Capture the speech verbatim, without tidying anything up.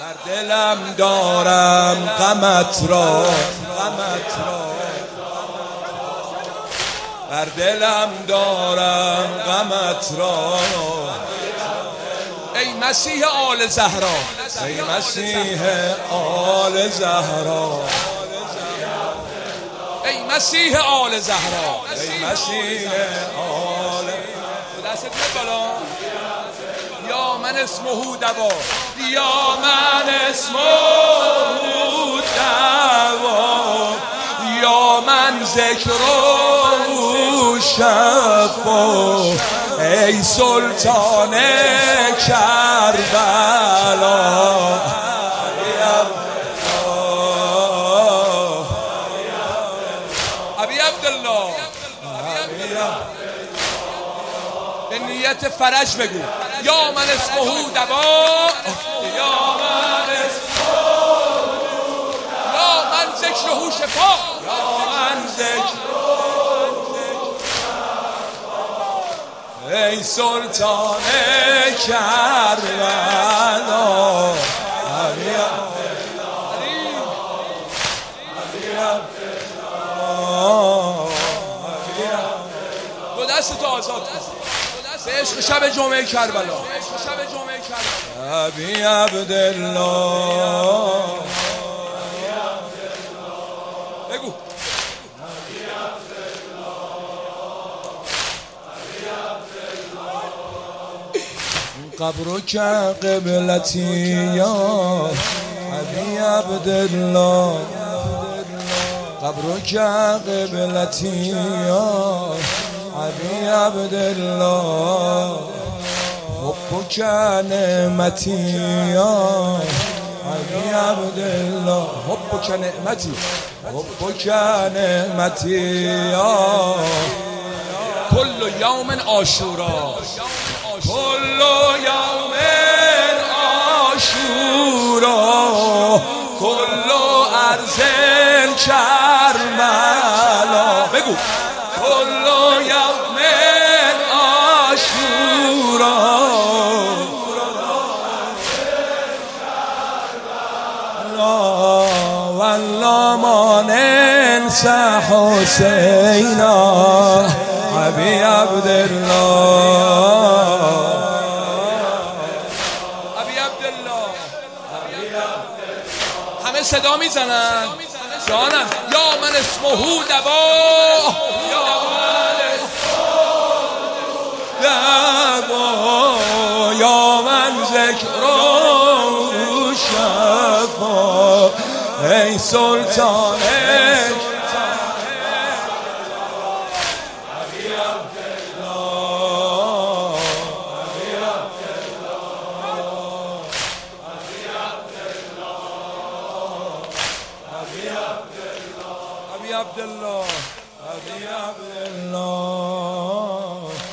بر دلم دارم غمت را، غمت را بر دلم دارم غمت را. ای مسیح آل زهرا، ای مسیح آل زهرا، ای مسیح آل زهرا، ای مسیح آل. دست بالا. یا من اسمه دوا، یا من اسمه دوا، یا من ذکرو شفا. ای سلطان کربلا، ابی عبدالله، به نیت فرج بگو. یا من اسمه دوا، یا من اسمه، یا من ذکره شفا، یا من ذکره. ای سلطان کربلا، ابی دو دست تو آزاد به عشق شب جمعه کربلا، ابی عبدالله. بگو. قبرک قبلتی یا ابی عبدالله، قبرک قبلتی یا ابی عبدالله. حبک نعمتی یا ابی عبدالله، حبک نعمتی، حبک نعمتی یا. کل یوم عاشورا، کل یوم عاشورا، کل ارض کربلا. بگو. کل یوم عاشورا، والله ما ننسى حسینا، ابی عبدالله، ابی عبدالله. همه صدا میزنن جانم. یا من اسمه دوا، یا من اسمه دوا، یا من ذکرو شفا. ای سلطان ابی عبدالله، ابی عبدالله.